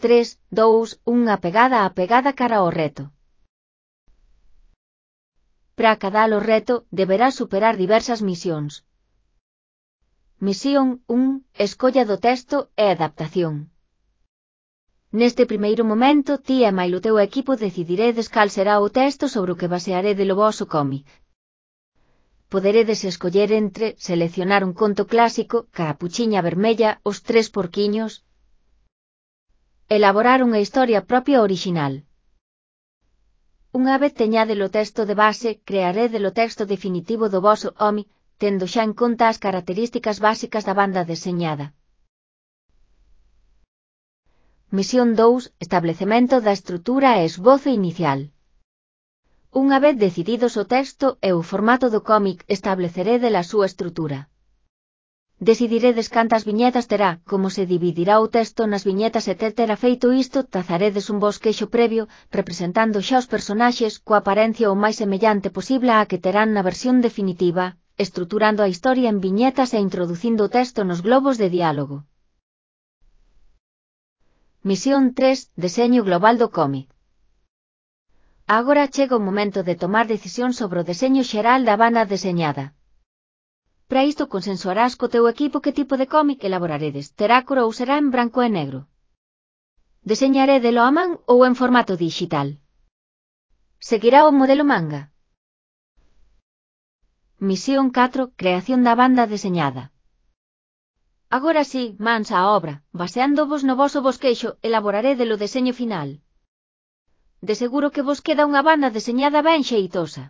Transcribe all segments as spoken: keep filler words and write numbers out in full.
tres, dous, un apegada a pegada cara ao reto. Para acadar o reto, deberás superar diversas misións. Misión un. Escolla do texto e adaptación. Neste primeiro momento, ti e mailo teu equipo decidiredes cal será o texto sobre o que basearedes o voso cómic. Poderedes escoller entre seleccionar un conto clásico, Capuchiña Vermella, Os Tres Porquiños, elaborar unha historia propia orixinal. Unha vez teñade o texto de base, crearede o texto definitivo do voso cómic, tendo xa en conta as características básicas da banda deseñada. Misión dous. Establecemento da estrutura e esbozo inicial. Unha vez decididos o texto e o formato do cómic, establecerede a súa estrutura. Decidiredes cantas viñetas terá, como se dividirá o texto nas viñetas e ter terá feito isto, trazaredes un bosquexo previo, representando xa os personaxes coa aparencia o máis semellante posible á que terán na versión definitiva, estruturando a historia en viñetas e introducindo o texto nos globos de diálogo. Misión tres. Deseño global do cómic. Agora chega o momento de tomar decisión sobre o deseño xeral da banda deseñada. Para isto consensuarás co teu equipo que tipo de cómic elaboraredes, terá cor ou será en branco e negro. Deseñaredelo a man ou en formato digital. Seguirá o modelo manga. Misión catro. Creación da banda deseñada. Agora sí, mans á obra, baseándovos no voso bosquexo, elaborarede o deseño final. De seguro que vos queda unha banda deseñada ben xeitosa.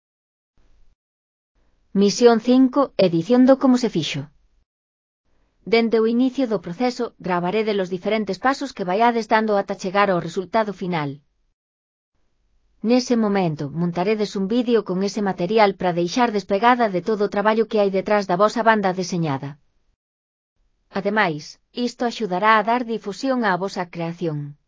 Misión cinco. Edición do como se fixo. Dende o inicio do proceso, gravarede os diferentes pasos que vaiades dando ata chegar ao resultado final. Nese momento, montaredes un vídeo con ese material para deixar despegada de todo o traballo que hai detrás da vosa banda deseñada. Ademais, isto axudará a dar difusión á vosa creación.